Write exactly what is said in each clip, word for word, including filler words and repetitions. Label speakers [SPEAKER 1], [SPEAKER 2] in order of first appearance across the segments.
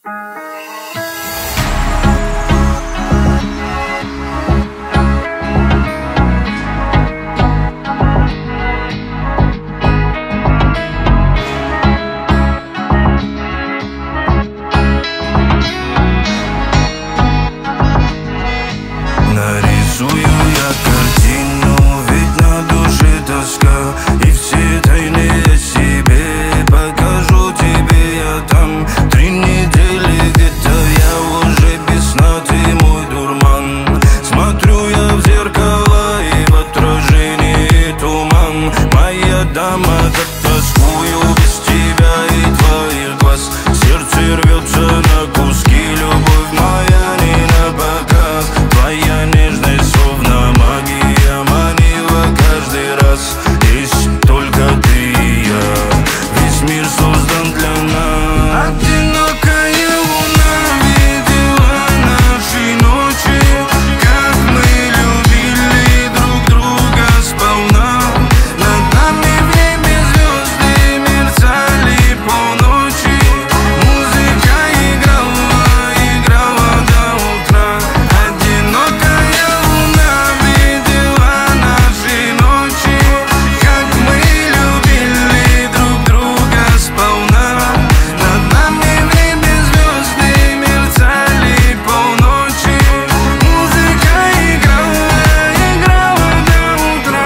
[SPEAKER 1] Нарисую я картину, ведь на душе тоска, и все тайны я себе покажу тебе я там. Три недели где-то я уже без сна, ты мой дурман. Смотрю я в зеркало, и в отражении туман. Моя дама, как тоскую без тебя и твоих глаз. Сердце рвется на куски, любовь моя не на показ. Твоя нежность словно магия манила каждый раз. Есть только ты и я, весь мир создан для нас. Одинокая луна видела наши ночи, как мы любили друг друга сполна. Над нами в небе звезды мерцали полночи. Музыка играла, играла до утра. Одинокая луна видела наши ночи, как мы любили друг друга сполна. Над нами в небе звезды мерцали полночи. Музыка играла, играла до утра.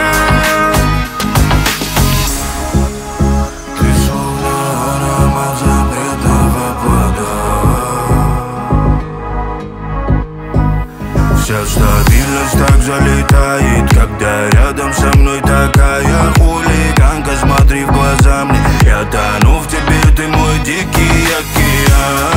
[SPEAKER 1] Ты словно аромат запретного плода. Вся стабильность так залетает, когда рядом со мной такая хулиганка. Смотри в глаза мне, я тону в тебе, ты мой дикий океан.